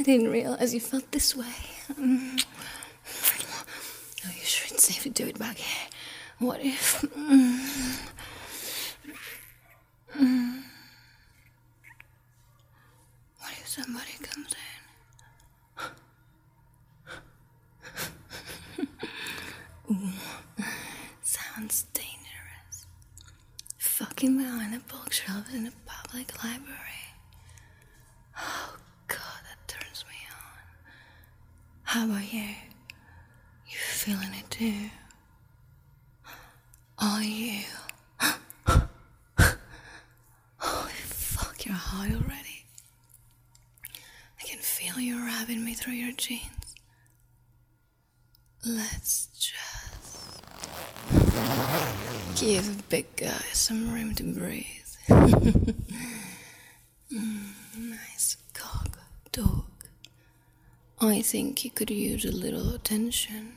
didn't realize you felt this way. Are you sure it's safe to do it back here? What if... What if somebody comes in? Ooh, sounds dangerous. Fucking behind the bookshelves in a public library. Oh God, that turns me on. How about you? You feeling it too? Are you? Holy fuck, you're hot already. I can feel you wrapping me through your jeans. Let's just give a big guy some room to breathe. Nice cock, dog. I think you could use a little attention.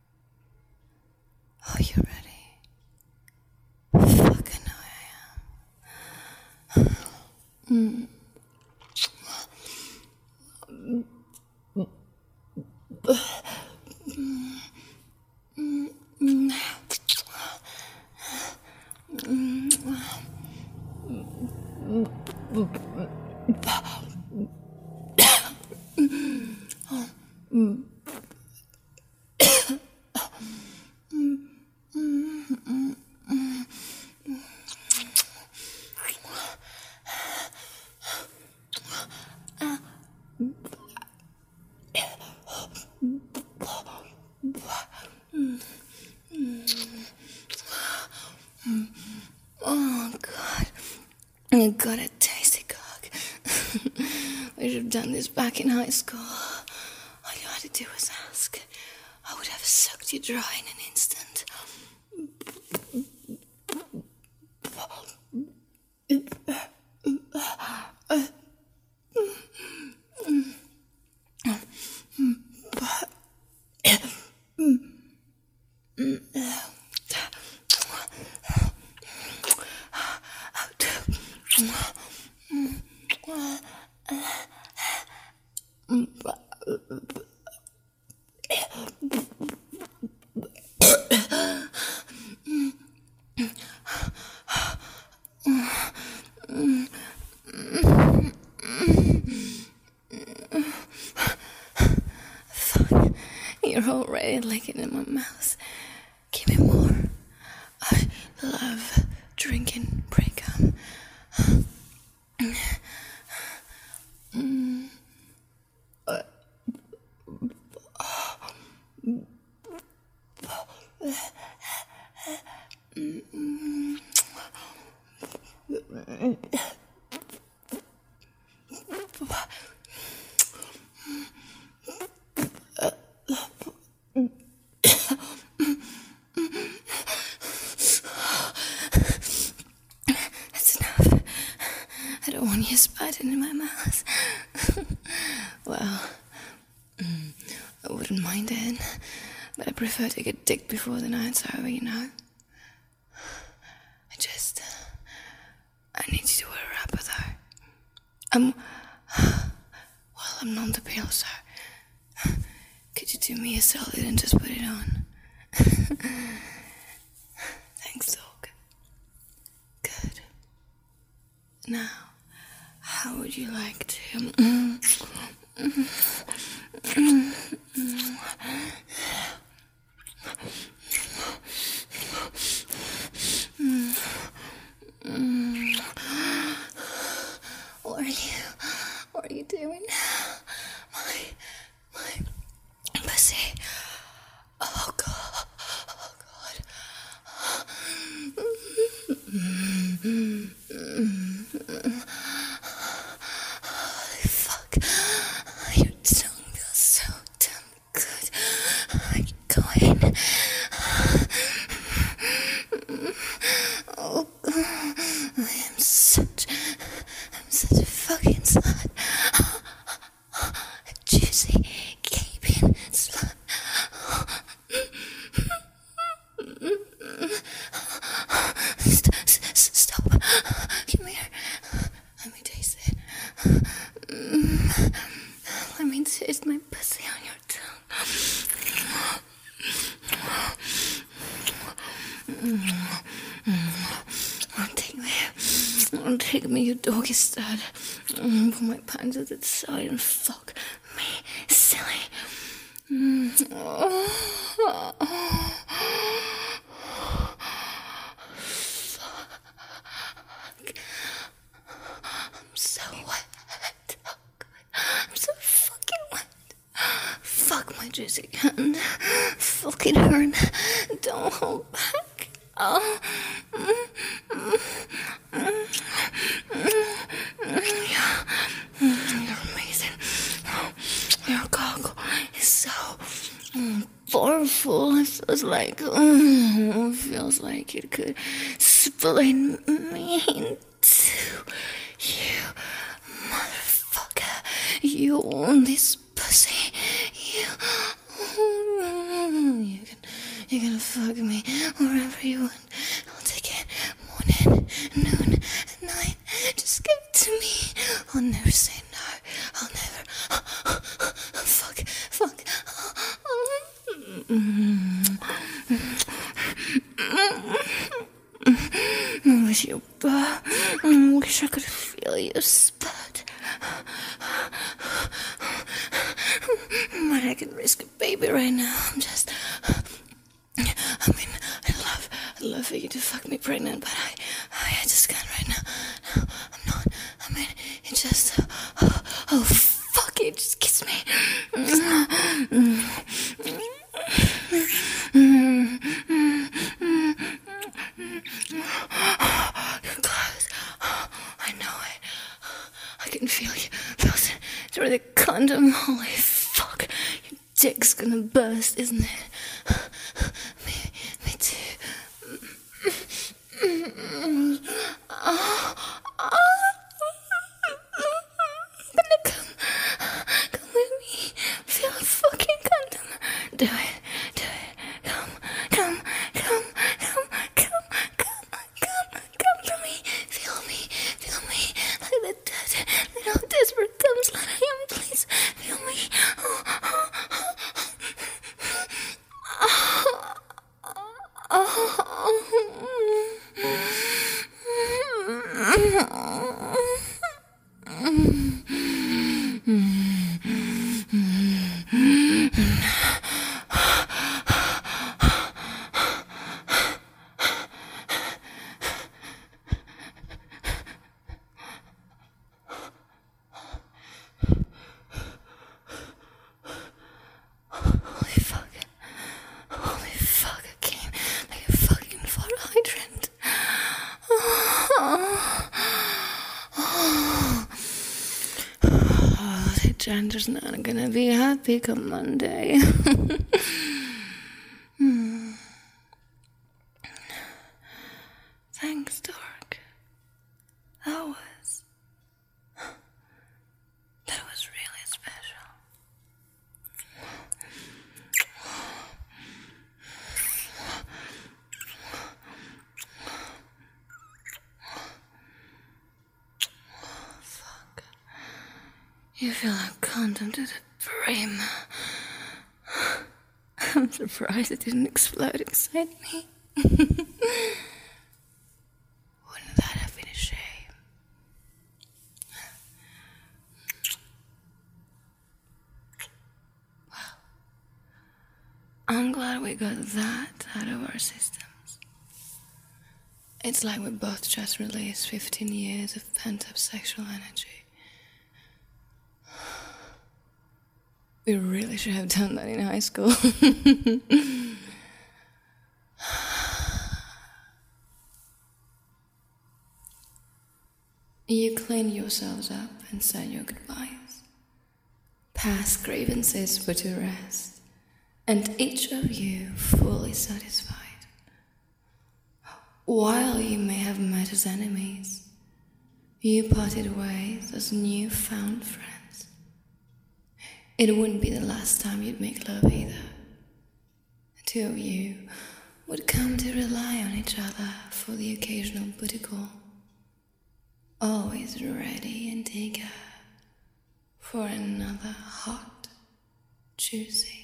Are you ready? Fucking know I am. Oh God, you got a tasty cock. We should have done this back in high school. All you had to do was ask. I would have sucked you dry in an instant. Fuck, you're already licking in my mouth. Give me more. I love drinking pre-cum. That's enough. I don't want you spitting in my mouth. Well, I wouldn't mind it, but I prefer to get dick before the night's over, you know? I need you to wear a wrapper though. I'm on the pill, so could you do me a solid and just put it on? Thanks, dog. Good. Now, how would you like to... What are you doing? My pussy. Oh God. Oh God. Holy fuck. Your tongue feels so damn good. Go in. Oh, I'm such a fucking slut. A juicy, gaping slut. Stop. Come here. Let me taste it. Let me Take me, you doggy style. Put my pants at the side and fuck me, silly. Fuck. I'm so wet. I'm so fucking wet. Fuck my juicy hand. Fucking hurt. Don't hold back. Oh. You're amazing. Your cock is so powerful. It feels like it could split me in two. You motherfucker. You own this pussy. You can fuck me wherever you want. I'll take it morning, noon, night. Just give it to me. I'll never say no. I'll never. Fuck. With your butt. Wish I could feel your spot. But I can risk a baby right now. I'd love for you to fuck me pregnant, but I just can't right now. No, I'm not. I mean, it just, oh fuck it, just kiss me. You're close. I know it. I can feel you bouncing through the condom. Holy fuck, your dick's gonna burst, isn't it? Me too. Come with me. Feel a fucking condom. Do it. Come to me. Feel me. Like the dead little desperate comes like I am. Please feel me. Holy fuck, I came like a fucking fire hydrant. The gender's not gonna be happy come Monday. Thanks, Dork. That was really special. Fuck. You feel like condom to the brim. I'm surprised it didn't explode inside me. Wouldn't that have been a shame? Well, I'm glad we got that out of our systems. It's like we both just released 15 years of pent-up sexual energy. We really should have done that in high school. You cleaned yourselves up and said your goodbyes. Past grievances put to rest, and each of you fully satisfied. While you may have met as enemies, you parted ways as newfound friends. It wouldn't be the last time you'd make love either. The two of you would come to rely on each other for the occasional booty call. Always ready and eager for another hot, juicy